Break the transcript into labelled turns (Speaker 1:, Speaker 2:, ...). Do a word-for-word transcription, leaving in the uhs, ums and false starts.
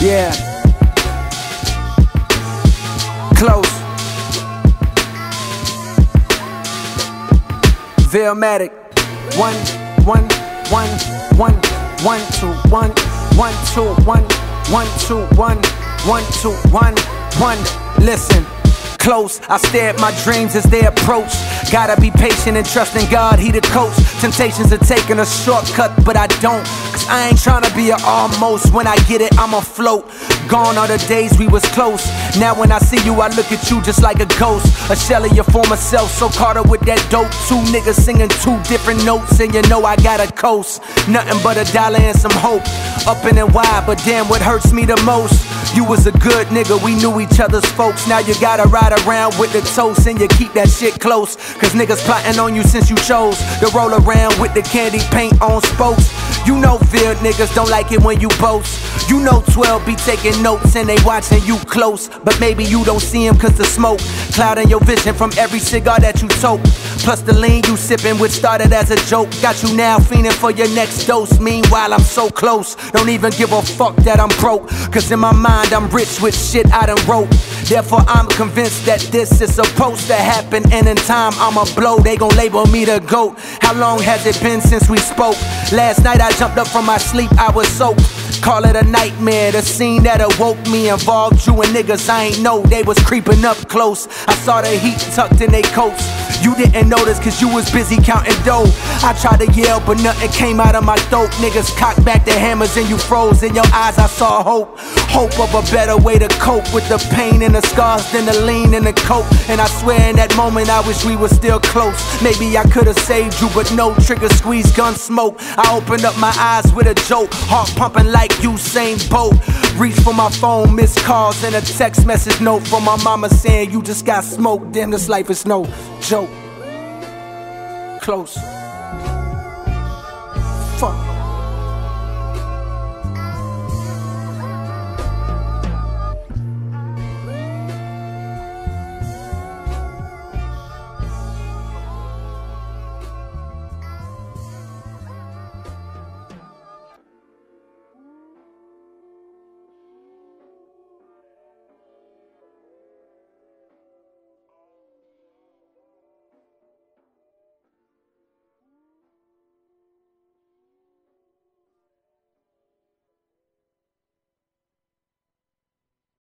Speaker 1: Yeah. Close. Veilmatic. One, one, one, one, one, two, one, one, two, one, one, two, one, one, two, one, one. Listen. Close, I stare at my dreams as they approach. Gotta be patient and trust in God, He the coach. Temptations are taking a shortcut, but I don't. Cause I ain't tryna be a almost. When I get it, I'm afloat. Gone are the days we was close. Now when I see you, I look at you just like a ghost. A shell of your former self, so caught up with that dope. Two niggas singing two different notes, and you know I got a coast. Nothing but a dollar and some hope. Up and then wide, but damn, what hurts me the most? You was a good nigga, we knew each other's folks. Now you gotta ride around with the toast, and you keep that shit close. Cause niggas plotting on you since you chose to roll around with the candy paint on spokes. You know field niggas don't like it when you boast. You know twelve be taking notes and they watching you close. But maybe you don't see him cause the smoke clouding your vision from every cigar that you toke. Plus the lean you sipping, which started as a joke, got you now fiending for your next dose. Meanwhile I'm so close, don't even give a fuck that I'm broke. Cause in my mind I'm rich with shit I done wrote. Therefore I'm convinced that this is supposed to happen, and in time I'ma blow, they gon' label me the GOAT. How long has it been since we spoke? Last night I jumped up from my sleep, I was soaked. Call it a nightmare, the scene that awoke me involved you and niggas I ain't know, they was creeping up close. I saw the heat tucked in they coats. You didn't notice cause you was busy counting dough. I tried to yell but nothing came out of my throat. Niggas cocked back their hammers and you froze. In your eyes I saw hope. Hope of a better way to cope with the pain and the scars than the lean and the coke. And I swear in that moment I wish we were still close. Maybe I could've saved you but no, trigger squeeze, gun smoke. I opened up my eyes with a joke, heart pumping like Usain Bolt. Reach for my phone, missed calls and a text message note from my mama saying you just got smoked. Damn, this life is no joke. Close. Fuck.